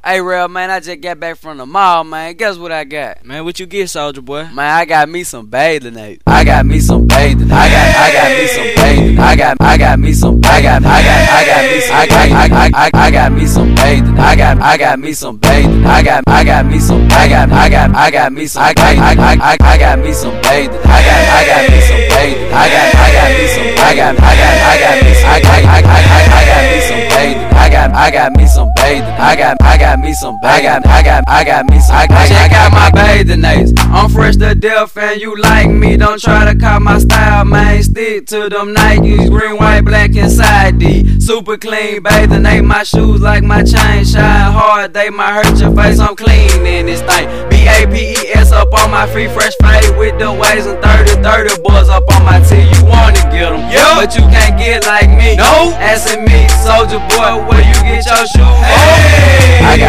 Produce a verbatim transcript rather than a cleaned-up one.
Hey, real man, I just got back from the mall, man. Guess what I got? Man, what you get, soldier boy? Man, I got me some bathing apes. I got me some bathing. I got, I got me some bathing. I got, I got me some. I got, I got, I got me some. I got, I, I, I, I got me some bathing. I got, I got me some bathing. I got, I got me some. I got, I got, I got me some. I got, I, I, I, I got me some bathing. I got, I got me some bathing. I got, I got me some. I got, I got, I got me some. I got, I, I, I, I got me some bathing. I got, I got me some bathing. I got, I got me some. I got, I got, I got me some. I got, check out my bathing apes. I'm fresh to death and you like me. Don't try to cop my style, man. Stick to them Nikes, green, white, black, and side D. Super clean bathing ape. My shoes like my chain shine hard. They might hurt your face. I'm clean in this thing. B A P E S up on my free fresh fade with the waves and thirty thirty boys up on my T. You wanna get them, yeah, but you can't get like me. No, asking me, soldier boy, where you get your shoes? Hey. I